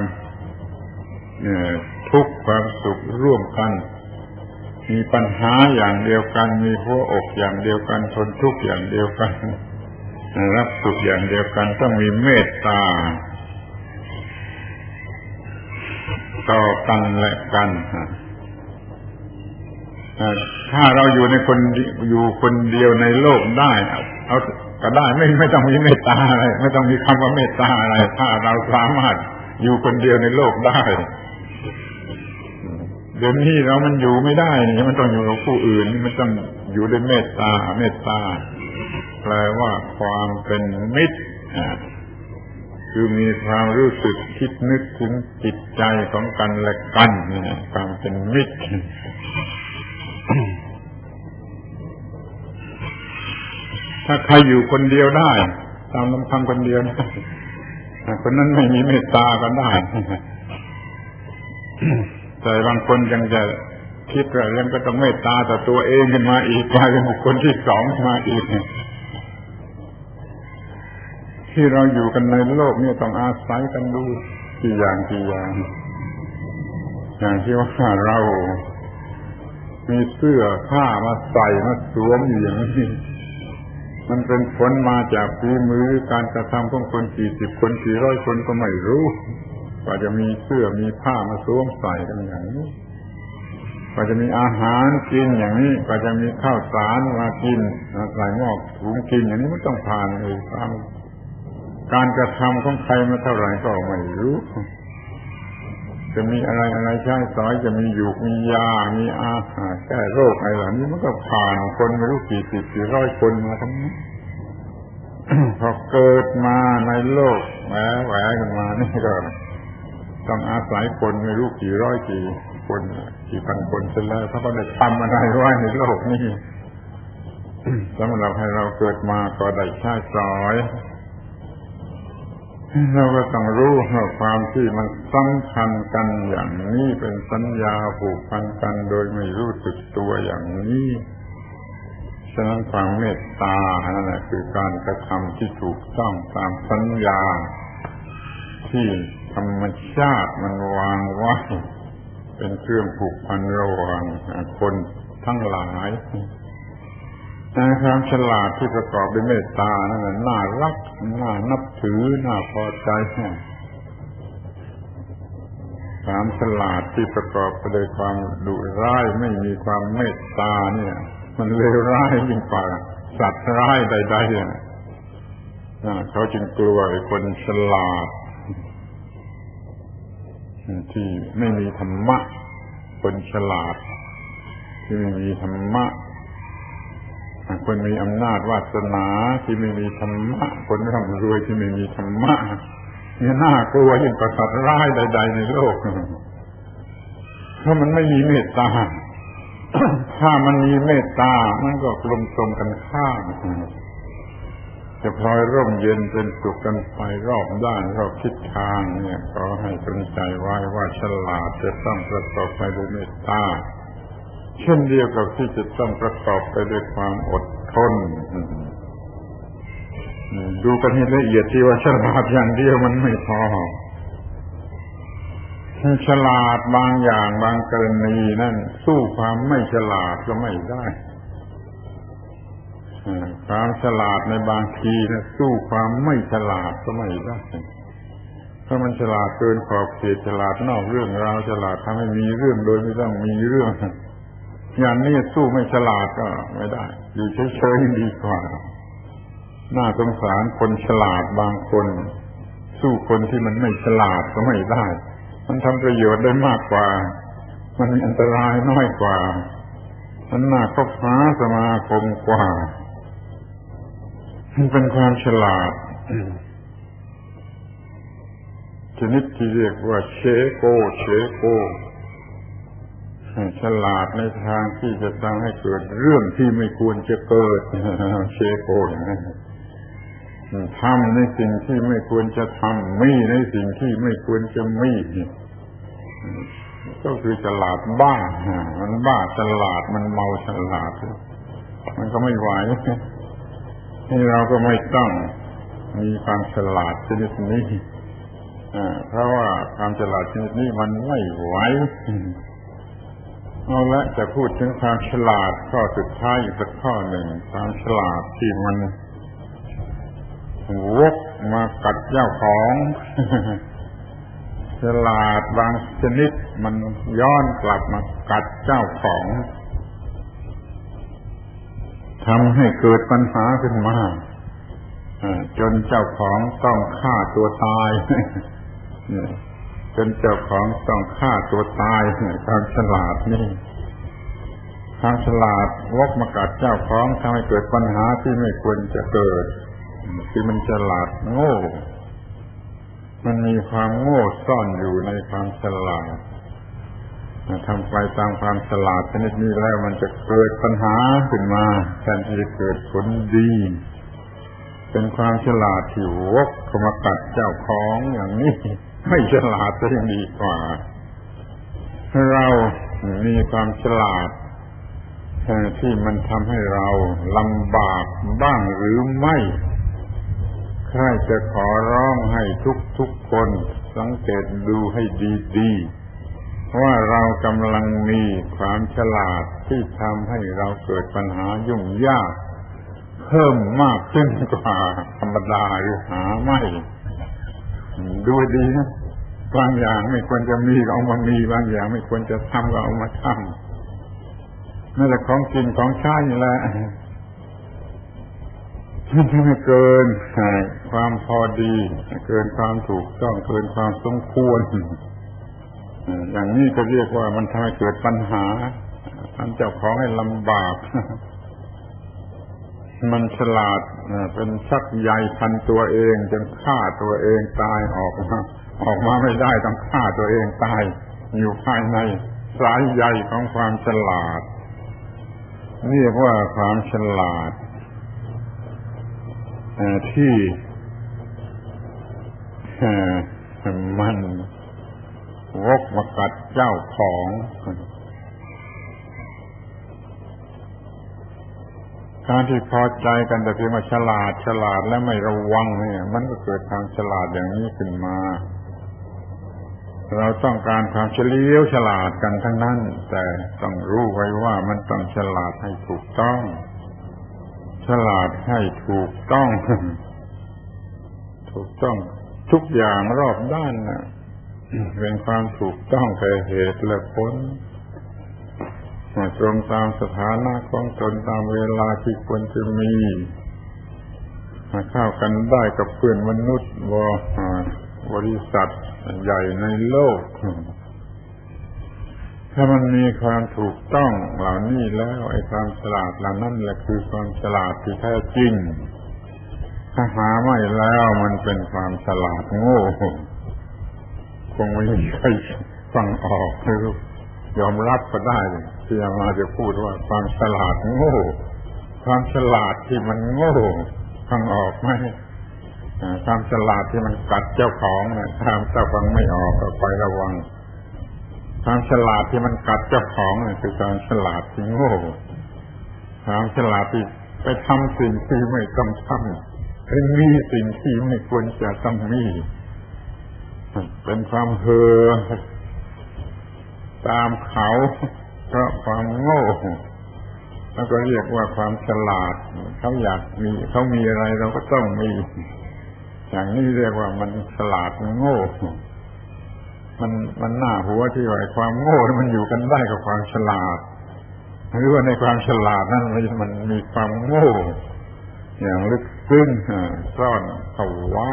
ทุกข์ความสุขร่วมกันมีปัญหาอย่างเดียวกันมีหัวอกอย่างเดียวกันทนทุกข์อย่างเดียวกันรับสุขอย่างเดียวกันต้องมีเมตตาต่อกันและกันถ้าเราอยู่ในคนอยู่คนเดียวในโลกได้เอาก็ได้ไม่ไม่ต้องมีเมตตาอะไรไม่ต้องมีคำว่าเมตตาอะไรถ้าเราสามารถอยู่คนเดียวในโลกได้เดี๋ยวนี้เรามันอยู่ไม่ได้นี่มันต้องอยู่กับผู้อื่นมันต้องอยู่ด้วยเมตตาเมตตาแปลว่าความเป็นมิตรคือมีความรู้สึกคิดนึกถึงจิตใจของกันและกันนี่ความเป็นมิตรถ้าใครอยู่คนเดียวได้ตามลำพังคนเดียวนะคนนั้นไม่มีเมตตาก็ได้แต่บางคนยังจะคิดว่าเรื่องก็ต้องเมตตาต่อตัวเองขึ้นมาอีกกลายเป็นบุคคลที่สองมาอีกที่เราอยู่กันในโลกนี่ต้องอาศัยกันดูกี่อย่างกี่อย่างอย่างที่ว่าเรามีเสื้อผ้ามาใส่มาสวมอยู่อย่างนี้มันเป็นผลมาจากฝีมือการกระทำของคนกี่สิบคนกี่ร้อยคนก็ไม่รู้กว่าจะมีเสื้อมีผ้ามาสวมใส่กันอย่างนี้กว่าจะมีอาหารกินอย่างนี้กว่าจะมีข้าวสารมากินใส่หม้อหุงกินอย่างนี้มันต้องผ่านเลยการการกระทำของใครมาเท่าไหร่ก็ไม่รู้จะมีอะไรอะไรใช้สอยจะมีอยู่มียามีอาหารแก้โรคอะไรเหล่านี้มันก็ผ่านคนไม่รู้กี่สิบกี่ร้อยคนมาทั้งนั้น พอเกิดมาในโลกแหวแหวกันมานี่ก็ต้องอาศัยคนไม่รู้กี่ร้อยกี่คนกี่พันคนเสร็จแล้วเขาก็ได้ทำอะไรไว้ในโลกนี้ สำหรับให้เราเกิดมาก็ได้ใช้สอยเราก็ต้องรู้ว่าความที่มันสัมพันธ์กันอย่างนี้เป็นสัญญาผูกพันกันโดยไม่รู้สึกตัวอย่างนี้ฉะนั้นความเมตตานั่นแหละคือการกระทำที่ถูกต้องตามสัญญาที่ธรรมชาติมันวางไว้เป็นเครื่องผูกพันระหว่างคนทั้งหลายความฉลาดที่ประกอบด้วยเมตตานั่นแหละน่ารักน่านับถือน่าพอใจความฉลาดที่ประกอบไปด้วยความดุร้ายไม่มีความเมตตาเนี่ยมันเลวร้ายยิ่งกว่าสัตว์ร้ายใดๆเนี่ยเขาจึงกลัวไอ้คนฉลาดที่ไม่มีธรรมะคนฉลาดที่ไม่มีธรรมะคนมีอำนาจวาสนาที่ไม่มีธรรมะคนร่ำรวยที่ไม่มีธรรมะเนี่ยน่ากลัวยิ่งกว่าสัตว์ร้ายใดๆในโลกเพราะมันไม่มีเมตตาถ้ามันมีเมตตามันก็กลมตรงกันข้ามจะพลอยร่มเย็นเป็นสุขกันไปรอบด้านรอบทิศทางเนี่ยขอให้สนใจไว้ว่าฉลาดจะต้องประกอบไปด้วยเมตตาเช่นเดียวกับที่จะต้องประกอบไปด้วยความอดทนดูกันให้ละเอียดที่ว่าฉลาดอย่างเดียวมันไม่พอฉลาดบางอย่างบางกรณีนั่นสู้ความไม่ฉลาดก็ไม่ได้ความฉลาดในบางทีนะสู้ความไม่ฉลาดก็ไม่ได้เพราะมันฉลาดเกินขอบเขตฉลาดนอกเรื่องราวฉลาดทำให้มีเรื่องโดยไม่ต้องมีเรื่องอย่างนี้สู้ไม่ฉลาดก็ไม่ได้อยู่เฉยๆดีกว่าน่าสงสารคนฉลาดบางคนสู้คนที่มันไม่ฉลาดก็ไม่ได้มันทำประโยชน์ได้มากกว่ามันมีอันตรายน้อยกว่ามันน่าคบหาสมาคมกว่ามันเป็นความฉลาดชนิดที่เรียกว่าเชโกเชโกฉลาดในทางที่จะทำให้เกิดเรื่องที่ไม่ควรจะเกิดเชโกอย่างนั้นทำในสิ่งที่ไม่ควรจะทำมีในสิ่งที่ไม่ควรจะมีก็คือฉลาดบ้ามันบ้าฉลาดมันเมาฉลาดมันก็ไม่ไหวที่เราก็ไม่ต้องมีความฉลาดชนิดนี้เพราะว่าความฉลาดชนิดนี้มันไม่ไหวเอาละจะพูดถึงความฉลาดข้อสุดท้ายอีกสักข้อหนึ่งความฉลาดที่มันวกมากัดเจ้าของฉลาดบางชนิดมันย้อนกลับมากัดเจ้าของทำให้เกิดปัญหาขึ้นมาจนเจ้าของต้องฆ่าตัวตายจนเจ้าของต้องฆ่าตัวตายความฉลาดนี่ความฉลาดวกมากัดเจ้าของทำให้เกิดปัญหาที่ไม่ควรจะเกิดที่มันฉลาดโง่มันมีความโง่ซ่อนอยู่ในความฉลาดทำไปตามความฉลาดชนิดนี้แล้วมันจะเกิดปัญหาขึ้นมาแทนที่จะเกิดผลดีเป็นความฉลาดที่วกเข้ามากัดเจ้าของอย่างนี้ไม่ฉลาดจะยังดีกว่าเรามีความฉลาดที่มันทำให้เราลำบากบ้างหรือไม่ใครจะขอร้องให้ทุกๆคนสังเกตดูให้ดีๆว่าเรากำลังมีความฉลาดที่ทำให้เราเกิดปัญหายุ่งยากเพิ่มมากขึ้นกว่าธรรมดาหรือหาไม่ดูดีนะบางอย่างไม่ควรจะมีก็เอามามีบางอย่างไม่ควรจะทำก็เอามาทำนั่นแหละของกินของใช้นี่แหละมันทำให้เกินความพอดีเกินความถูกต้องเกินความสมควรอย่างนี้ก็เรียกว่ามันทำให้เกิดปัญหาทำเจ้าของให้ลำบากมันฉลาดเป็นชักใยพันตัวเองจนฆ่าตัวเองตายออกมาออกมาไม่ได้ต้องฆ่าตัวเองตายอยู่ภายในสายใยของความฉลาดเรียกว่าความฉลาดที่มันวกมากัดเจ้าของการที่พอใจกันแต่เพียงว่าฉลาดฉลาดและไม่ระวังเนี่ยมันก็เกิดความฉลาดอย่างนี้ขึ้นมาเราต้องการความเฉลียวฉลาดกันทั้งนั้นแต่ต้องรู้ไว้ว่ามันต้องฉลาดให้ถูกต้องฉลาดให้ถูกต้องถูกต้องทุกอย่างรอบด้านนะเป็นความถูกต้องแก่เหตุและผลตรงตามสถานะของตนตามเวลาที่ควรจะมีมาเข้ากันได้กับเพื่อนมนุษย์บริษัทใหญ่ในโลกถ้ามันมีความถูกต้องเหล่านี้แล้วไอ้ความฉลาดเหล่านั้นแหละคือความฉลาดที่แท้จริงถ้าหาไม่แล้วมันเป็นความฉลาดโง่คงไม่มีใครฟังออกหรือยอมรับก็ได้ที่อามาจะพูดว่าความฉลาดโง่ความฉลาดที่มันโง่ฟังออกไหมความฉลาดที่มันกัดเจ้าของเนี่ยถ้าเจ้าฟังไม่ออกก็ไประวังความฉลาดที่มันกัดเจ้าของเนี่ยคือความฉลาดที่โง่ความฉลาดที่ไปทำสิ่งที่ไม่ต้องทำเป็นมีสิ่งที่ไม่ควรจะต้องมีเป็นความเห่อตามเขาเพราะความโง่แล้วก็เรียกว่าความฉลาดเขาอยากมีเขามีอะไรเราก็ต้องมีอย่างนี้เรียกว่ามันฉลาดมันโง่มันมันน่าหัวที่ว่าความโง่มันอยู่กันได้กับความฉลาดหรือว่าในความฉลาดนั้นมันมีความโง่อย่างลึกซึ้งซ่อนเข้าไว้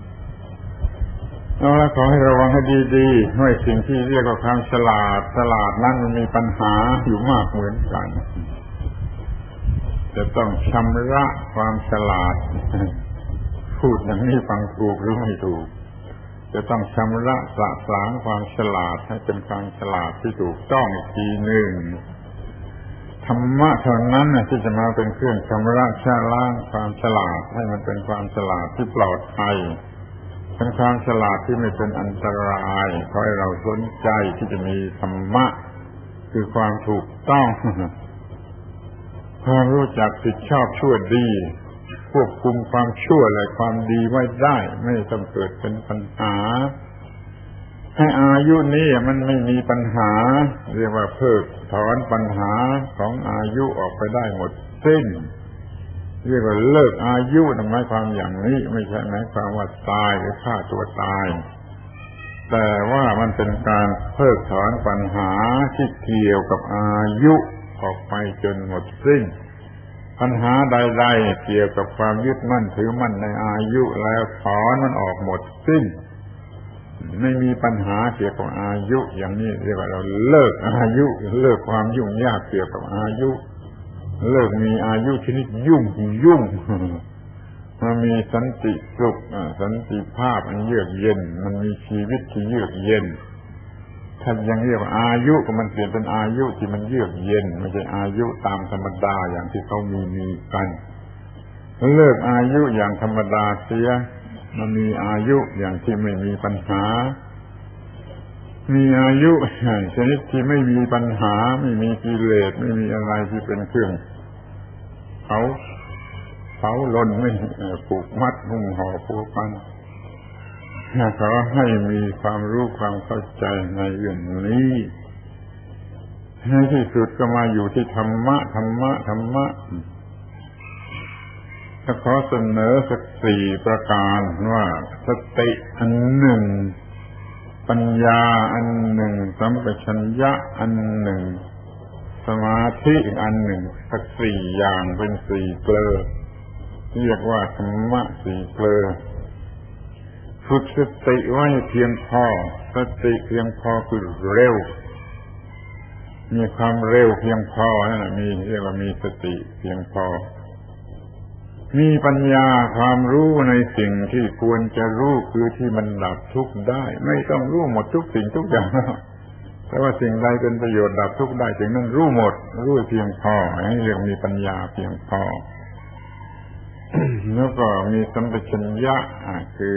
แล้วขอให้ระวังให้ดีๆว่าสิ่งที่เรียกว่าความฉลาดฉลาดนั้นมันมีปัญหาอยู่มากเหมือนกันจะต้องชำระความฉลาดพูดอย่างนี้ฟังถูกหรือไม่ถูกจะต้องชำระสะสางความฉลาดให้เป็นความฉลาดที่ถูกต้องอีกทีหนึ่งธรรมะเท่านั้นที่จะมาเป็นเครื่องชำระชะล้างความฉลาดให้มันเป็นความฉลาดที่ปลอดภัยเป็นความฉลาดที่ไม่เป็นอันตรายขอให้เราสนใจที่จะมีธรรมะคือความถูกต้องความรู้จักผิดชอบชั่วดีควบคุมความชั่วและความดีไว้ได้ไม่ต้องเกิดเป็นปัญหาให้อายุนี้มันไม่มีปัญหาเรียกว่าเพิกถอนปัญหาของอายุออกไปได้หมดสิ้นเรียกว่าเลิกอายุนั่นหมายความอย่างนี้ไม่ใช่หมายความว่าตายหรือฆ่าตัวตายแต่ว่ามันเป็นการเพิกถอนปัญหาที่เกี่ยวกับอายุออกไปจนหมดสิ้นปัญหาใดๆเกี่ยวกับความยึดมั่นถือมั่นในอายุแล้วถอนมันออกหมดสิ้นไม่มีปัญหาเกี่ยวกับอายุอย่างนี้เรียกว่าเราเลิกอายุเลิกความยุ่งยากเกี่ยวกับอายุเลิกมีอายุชนิดยุ่งยุ่งมันมีสันติสุขสันติภาพอันเยือกเย็นมันมีชีวิตที่เยือกเย็นถ้ายังเรียกว่าอายุก็มันเปลี่ยนเป็นอายุที่มันเยือกเย็นไม่ใช่อายุตามธรรมดาอย่างที่เขามีมีกันเลิกอายุอย่างธรรมดาเสียมันมีอายุอย่างที่ไม่มีปัญหามีอายุชนิดที่ไม่มีปัญหาไม่มีกิเลสไม่มีอะไรที่เป็นเครื่องเขาเขาลนไม่ผูกมัดหุ้มห่อผูกพันขอให้มีความรู้ความเข้าใจในเรื่องนี้ในที่สุดก็มาอยู่ที่ธรรมะธรรมะธรรมะจะขอเสนอสักสี่ประการว่าสติอันหนึ่งปัญญาอันหนึ่งสัมปชัญญะอันหนึ่งสมาธิอีกอันหนึ่งสักสี่อย่างเป็นสี่เกลอเรียกว่าธรรมะสี่เกลอฝึกสติไว้เพียงพอสติเพียงพอคือเร็วมีความเร็วเพียงพอนั่นแหละมีเรียกว่ามีสติเพียงพอมีปัญญาความรู้ในสิ่งที่ควรจะรู้คือที่มันดับทุกข์ได้ไม่ต้องรู้หมดทุกสิ่งทุกอย่างแต่ว่าสิ่งใดเป็นประโยชน์ดับทุกข์ได้สิ่งนั้นรู้หมดรู้เพียงพอให้เรียกมีปัญญาเพียงพอ แล้วก็มีสัมปชัญญะคือ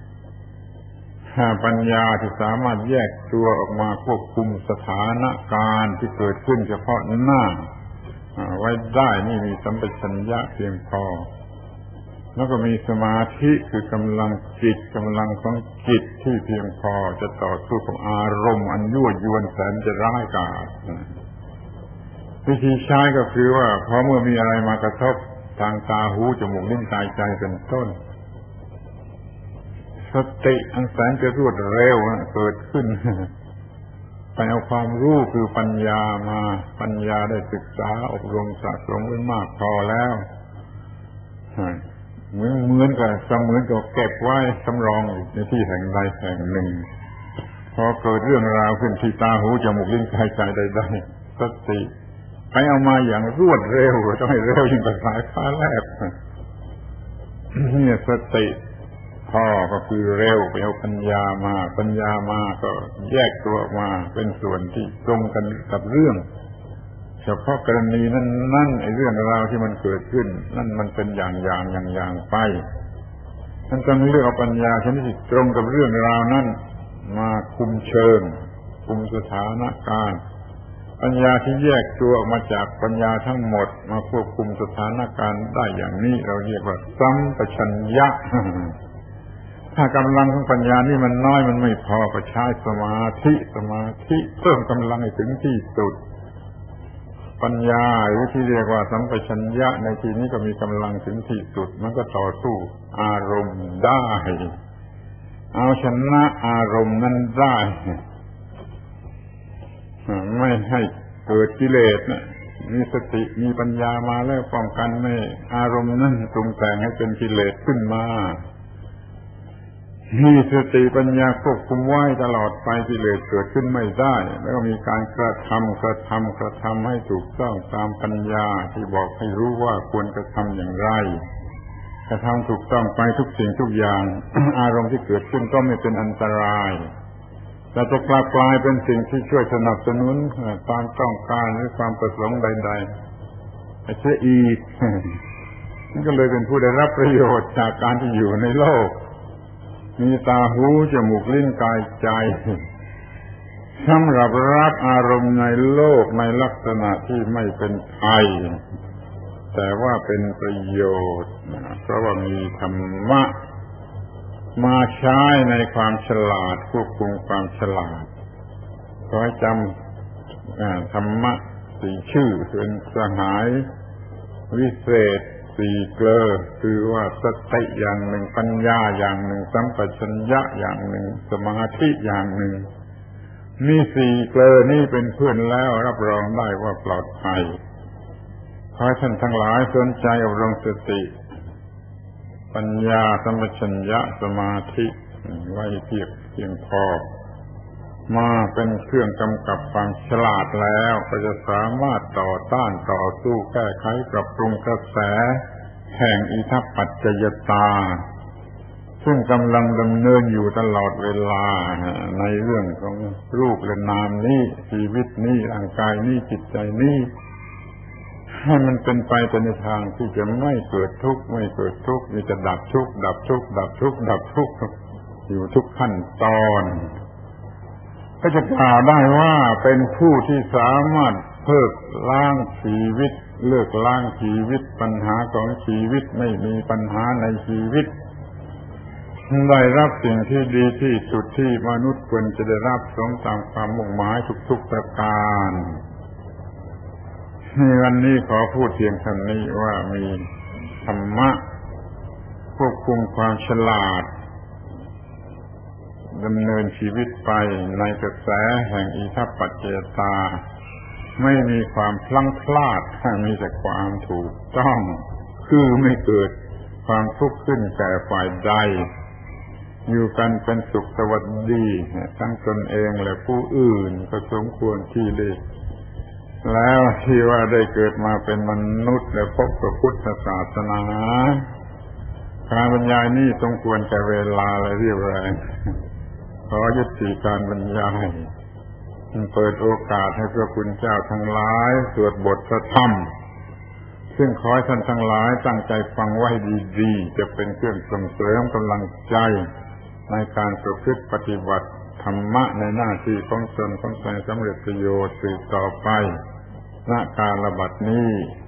ปัญญาที่สามารถแยกตัวออกมาควบคุมสถานการณ์ที่เกิดขึ้นเฉพาะหน้าไว้ได้นี่มีสัมปชัญญะเพียงพอแล้วก็มีสมาธิคือกำลังจิตกำลังของจิตที่เพียงพอจะต่อสู้กับอารมณ์อันยั่วยวนแสนจะร้ายกาจวิธีใช้ก็คือว่าพอเมื่อมีอะไรมากระทบทางตาหูจมูกลิ้นกายใจเป็นต้นสติอันแสนจะรวดเร็วเกิดขึ้นไปเอาความรู้คือปัญญามาปัญญาได้ศึกษาอบรมสะสมไว้มากพอแล้วเหมือนเหมือนกับเสมือนกับเก็บไว้สำรองอยู่ในที่แห่งใดแห่งหนึ่งพอเกิดเรื่องราวขึ้นที่ตาหูจมูกลิ้นกายใจใดๆสติไปเอามาอย่างรวดเร็วต้องให้เร็วยิ่งกว่าสายฟ้าแลบเนี่ยสติพอก็คือเร็วไปเอาปัญญามาปัญญามาก็แยกตัวออกมาเป็นส่วนที่ตรงกันกับเรื่องเฉพาะกรณีนั้นนั่นไอ้เรื่องราวที่มันเกิดขึ้นนั่นมันเป็นอย่างอย่างอย่างอย่างไปท่านต้องเลือกเอาปัญญาชนิดที่ตรงกับเรื่องราวนั้นมาคุมเชิงคุมสถานการณ์ปัญญาที่แยกตัวออกมาจากปัญญาทั้งหมดมาควบคุมสถานการณ์ได้อย่างนี้เราเรียกว่าสัมปชัญญะถ้ากำลังของปัญญานี่มันน้อยมันไม่พอก็ใช้สมาธิสมาธิเพิ่มกำลังให้ถึงที่สุดปัญญาหรือที่เรียกว่าสัมปชัญญะในที่นี้ก็มีกำลังถึงที่สุดมันก็ต่อสู้อารมณ์ได้เอาชนะอารมณ์นั้นได้ไม่ให้เกิดกิเลสนะมีสติมีปัญญามาแล้วป้องกันไม่อารมณ์นั้นปรุงแต่งให้เป็นกิเลสขึ้นมามีสติปัญญาควบคุมไว้ตลอดไปกิเลสเกิดขึ้นไม่ได้แล้วก็มีการกระทำกระทำกระทำให้ถูกต้องตามปัญญาที่บอกให้รู้ว่าควรกระทำอย่างไรกระทำถูกต้องไปทุกสิ่งทุกอย่าง อารมณ์ที่เกิดขึ้นก็ไม่เป็นอันตรายแต่จะกลับกลายเป็นสิ่งที่ช่วยสนับสนุนความต้องการหรือความประสงค์ใดๆให้เสียอีก นั่นก็เลยเป็นผู้ได้รับประโยชน์จากการที่อยู่ในโลกมีตาหูจมูกลิ้นกายใจสำหรับรับอารมณ์ในโลกในลักษณะที่ไม่เป็นภัยแต่ว่าเป็นประโยชน์เพราะว่ามีธรรมะมาใช้ในความฉลาดควบคุมความฉลาดขอให้จำธรรมะสี่ชื่อเป็นสหายวิเศษสี่เกลอคือว่าสติอย่างหนึ่งปัญญาอย่างหนึ่งสัมปชัญญะอย่างหนึ่งสมาธิอย่างหนึ่งนี่สี่เกลอนี่เป็นเพื่อนแล้วรับรองได้ว่าปลอดภัยขอให้ท่านทั้งหลายสนใจอบรมสติปัญญาสัมปชัญญะสมาธิไว้เพียงเพียงพอมาเป็นเครื่องกำกับความฉลาดแล้วก็จะสามารถต่อต้านต่อสู้แก้ไขปรับปรุงกระแสแห่งอิทัปปัจจยตาซึ่งกำลังดำเนินอยู่ตลอดเวลาในเรื่องของรูปและนามนี้ชีวิตนี้ร่างกายนี้จิตใจนี้ให้มันเป็นไปในทางที่จะไม่เกิดทุกข์ไม่เกิดทุกข์มีแต่ดับทุกข์ดับทุกข์ดับทุกข์ดับทุกข์อยู่ทุกขั้นตอนก็จะกล่าวได้ว่าเป็นผู้ที่สามารถเพิกล้างชีวิตเลิกล้างชีวิตปัญหาของชีวิตไม่มีปัญหาในชีวิตได้รับสิ่งที่ดีที่สุดที่มนุษย์ควรจะได้รับสมตามความมุ่งหมายทุกๆประการในวันนี้ขอพูดเพียงเท่านี้ว่ามีธรรมะควบคุมความฉลาดดำเนินชีวิตไปในกระแสแห่งอิทัปปัจจยตาไม่มีความพลั้งพลาดมีแต่ความถูกต้องคือไม่เกิดความทุกข์ขึ้นแก่ฝ่ายใดอยู่กันเป็นสุขสวัสดีทั้งตนเองและผู้อื่นก็สมควรที่ได้แล้วที่ว่าได้เกิดมาเป็นมนุษย์และพบพระพุทธศาสนาการบรรยายนี้สมควรแก่เวลาและเรียบแรงขอยุติการบรรยายเปิดโอกาสให้พระคุณเจ้าทั้งหลายสวดบทพระธรรมซึ่งขอให้ท่านทั้งหลายตั้งใจฟังไว้ดีๆจะเป็นเครื่องส่งเสริมกำลังใจในการประพฤติปฏิบัติธรรมะในหน้าที่ของตนของตนสำเร็จประโยชน์สืบต่อไปณกาลบัดนี้